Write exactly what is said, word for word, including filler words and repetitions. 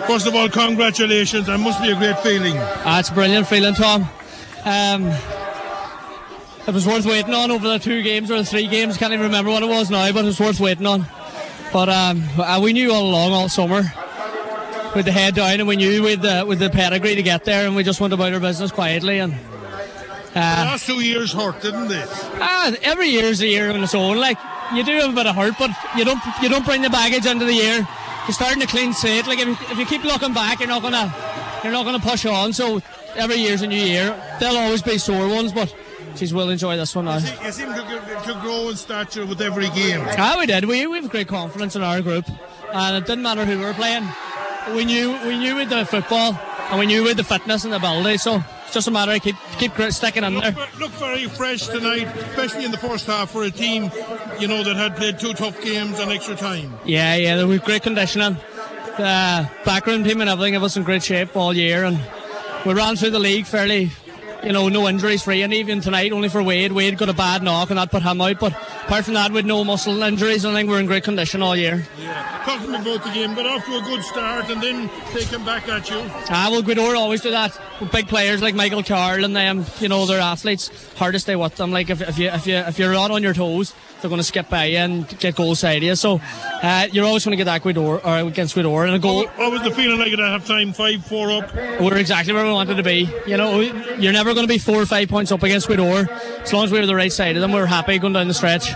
First of all, congratulations. That must be a great feeling. That's ah, a brilliant feeling, Tom. Um, it was worth waiting on over the two games or the three games. Can't even remember what it was now, but it was worth waiting on. But um, we knew all along, all summer, with the head down, and we knew with the, with the pedigree to get there, and we just went about our business quietly. And uh, the last two years hurt, didn't they? Ah, every year's a year on its own. Like, you do have a bit of hurt, but you don't you don't bring the baggage into the year. You're starting to clean slate. Like, if you, if you keep looking back, you're not gonna you're not gonna push on. So every year's a new year. There'll always be sore ones, but geez, we'll enjoy this one now. You seem to, to grow in stature with every game. Ah, we did. We we have great confidence in our group, and it didn't matter who we were playing. We knew we knew with the football, and we knew with the fitness and the ability. So it's just a matter of keep keep sticking in there. Look, look very fresh tonight, especially in the first half for a team, you know, that had played two tough games and extra time. Yeah, yeah, there was great conditioning. The background team and everything have us in great shape all year, and we ran through the league fairly, you know, no injuries free, and even tonight, only for Wade. Wade got a bad knock and that put him out, but apart from that, with no muscle injuries, I think we're in great condition all year. Yeah, talking about the game, got off to a good start and then they come back at you. Ah, well, Gweedore always do that. With big players like Michael Carroll and them, you know, they're athletes. Hard to stay with them. Like, if, if you if you if you're not on your toes, they're going to skip by you and get goal side of you. So uh, you're always going to get that Gweedore or against Gweedore and a goal. What was the feeling like at half time? Five, four up. We're exactly where we wanted to be. You know, you're never going to be four or five points up against Gweedore. As long as we were the right side of them, we were happy going down the stretch.